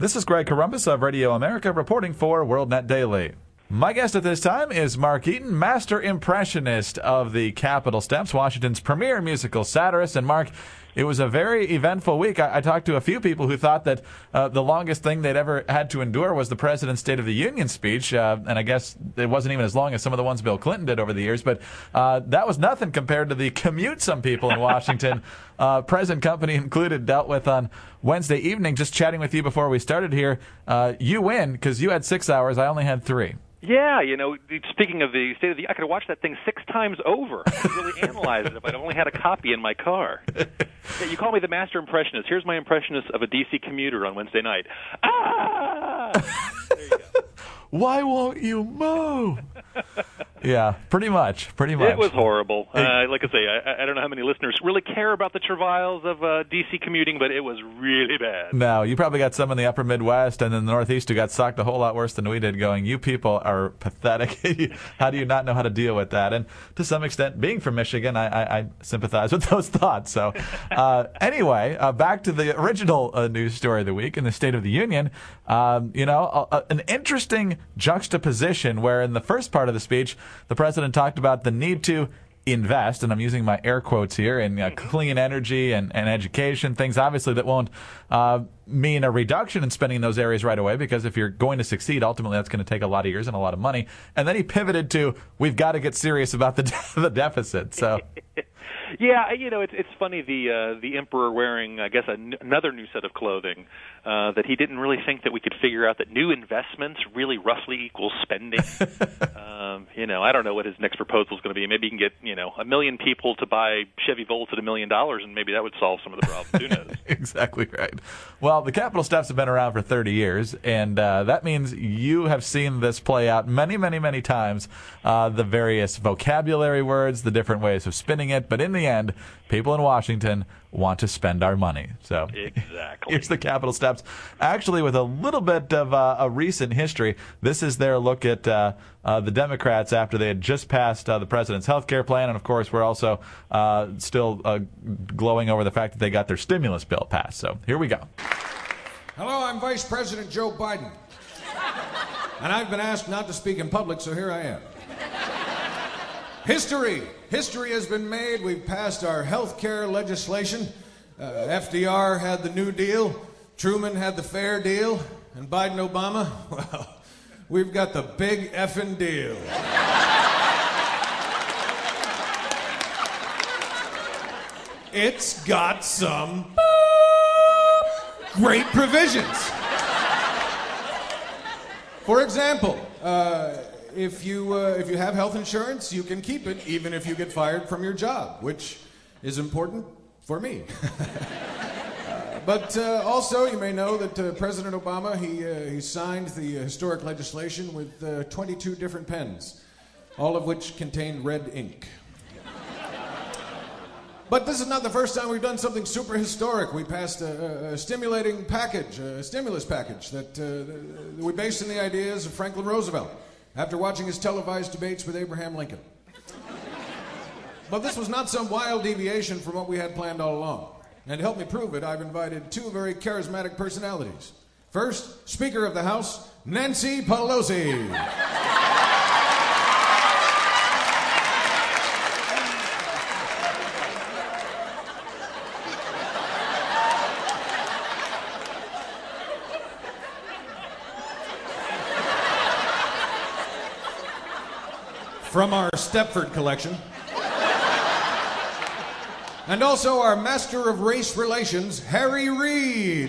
This is Greg Corombos of Radio America reporting for WorldNet Daily. My guest at this time is Mark Eaton, master impressionist of the Capitol Steps, Washington's premier musical satirist. And Mark, it was a very eventful week. I talked to a few people who thought that the longest thing they'd ever had to endure was the President's State of the Union speech. And I guess it wasn't even as long as some of the ones Bill Clinton did over the years. But that was nothing compared to the commute some people in Washington, present company included, dealt with on Wednesday evening. Just chatting with you before we started here, you win because you had 6 hours. I only had 3. Yeah, speaking of the State of the, I could have watched that thing 6 times over. I could really analyze it if I'd only had a copy in my car. Yeah, you call me the master impressionist. Here's my impressionist of a D.C. commuter on Wednesday night. Ah! There you go. Why won't you move? Yeah, pretty much. It was horrible. Like I say, I don't know how many listeners really care about the travails of D.C. commuting, but it was really bad. No, you probably got some in the upper Midwest and in the Northeast who got sucked a whole lot worse than we did, going, you people are pathetic. How do you not know how to deal with that? And to some extent, being from Michigan, I sympathize with those thoughts. So anyway, back to the original news story of the week in the State of the Union. An interesting juxtaposition where in the first part of the speech, the president talked about the need to invest, and I'm using my air quotes here, in clean energy and education, things obviously that won't mean a reduction in spending in those areas right away, because if you're going to succeed, ultimately that's going to take a lot of years and a lot of money. And then he pivoted to, we've got to get serious about the deficit. So. Yeah, it's funny, the emperor wearing, I guess, another new set of clothing, that he didn't really think that we could figure out that new investments really roughly equals spending. I don't know what his next proposal is going to be. Maybe he can get, 1 million people to buy Chevy Volts at $1 million, and maybe that would solve some of the problems. Who knows? Exactly right. Well, the Capitol Steps have been around for 30 years, and that means you have seen this play out many, many, many times, the various vocabulary words, the different ways of spinning it, but in the end, people in Washington want to spend our money. So exactly. Here's the Capitol Steps. Actually, with a little bit of a recent history, this is their look at the Democrats after they had just passed the president's health care plan. And, of course, we're also still glowing over the fact that they got their stimulus bill passed. So here we go. Hello, I'm Vice President Joe Biden. And I've been asked not to speak in public, so here I am. History has been made. We've passed our health care legislation. FDR had the New Deal. Truman had the Fair Deal. And Biden, Obama, well, we've got the big effing deal. It's got some great provisions. For example, if you have health insurance, you can keep it even if you get fired from your job, which is important for me. But also, you may know that President Obama, he signed the historic legislation with 22 different pens, all of which contain red ink. But this is not the first time we've done something super historic. We passed a stimulating package, a stimulus package that we based on the ideas of Franklin Roosevelt after watching his televised debates with Abraham Lincoln. But this was not some wild deviation from what we had planned all along. And to help me prove it, I've invited 2 very charismatic personalities. First, Speaker of the House, Nancy Pelosi. From our Stepford collection. And also our master of race relations, Harry Reid.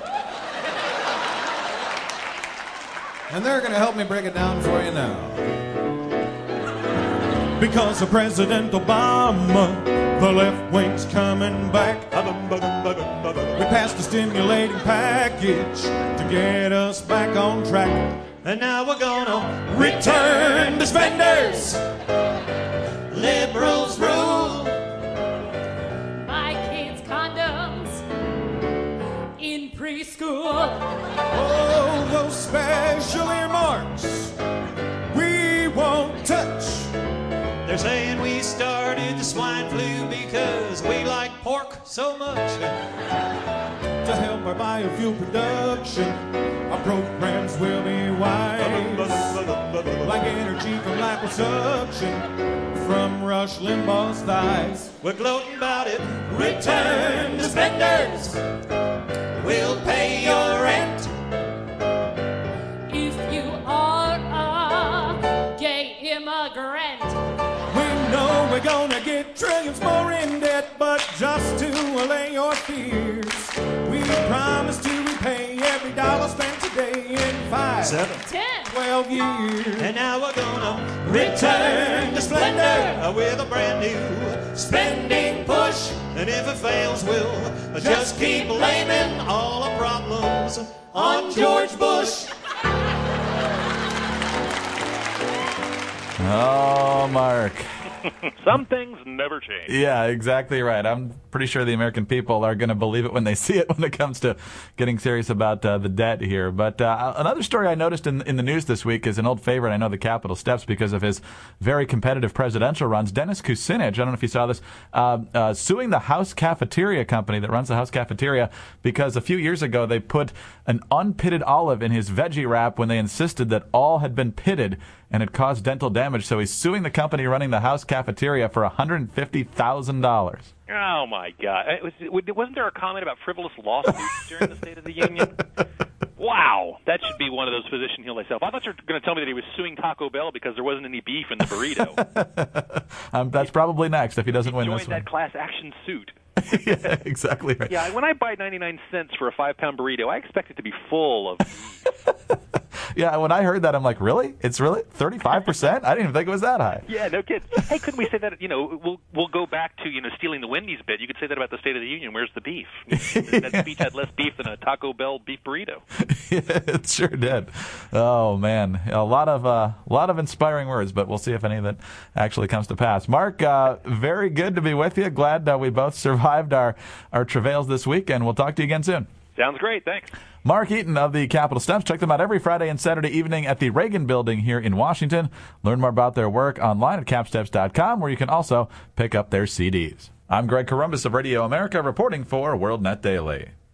And they're going to help me break it down for you now. Because of President Obama, the left wing's coming back. We passed a stimulating package to get us back on track. And now we're gonna return to spenders. Liberals rule. Buy kids condoms in preschool. Oh, those special earmarks we won't touch. They're saying we started the swine flu because we like pork so much. To help our biofuel production, programs will be wise, like energy from liposuction from Rush Limbaugh's thighs. We're gloating about it. Return to spenders. We'll pay your rent. If you are a gay immigrant, We know we're gonna get trillions more in debt, but just to allay your fears, we promise to repay every dollar spent today in 5, 7, 10, 12 years. and now we're gonna Return to splendor with a brand new spending push. And if it fails, we'll just keep blaming all our problems on George Bush. Oh, Mark. Some things never change. Yeah, exactly right. I'm pretty sure the American people are going to believe it when they see it when it comes to getting serious about the debt here. But another story I noticed in the news this week is an old favorite. I know the Capitol steps because of his very competitive presidential runs. Dennis Kucinich, I don't know if you saw this, suing the House Cafeteria Company that runs the House Cafeteria because a few years ago they put an unpitted olive in his veggie wrap when they insisted that all had been pitted and it caused dental damage. So he's suing the company running the House Cafeteria for $150,000. Oh, my God. Wasn't there a comment about frivolous lawsuits during the State of the Union? Wow. That should be one of those physician heal thyself. I thought you were going to tell me that he was suing Taco Bell because there wasn't any beef in the burrito. That's probably next if he doesn't win this Joined one. that class action suit. Yeah, exactly right. Yeah, when I buy 99 cents for a 5-pound burrito, I expect it to be full of beef. Yeah, when I heard that, I'm like, really? It's really 35%? I didn't even think it was that high. Yeah, no kidding. Hey, couldn't we say that? We'll go back to stealing the Wendy's bit. You could say that about the State of the Union. Where's the beef? That speech had less beef than a Taco Bell beef burrito. Yeah, it sure did. Oh man, a lot of inspiring words, but we'll see if any of it actually comes to pass. Mark, very good to be with you. Glad we both survived our travails this week, and we'll talk to you again soon. Sounds great. Thanks. Mark Eaton of the Capitol Steps. Check them out every Friday and Saturday evening at the Reagan Building here in Washington. Learn more about their work online at capsteps.com, where you can also pick up their CDs. I'm Greg Corombos of Radio America, reporting for WorldNet Daily.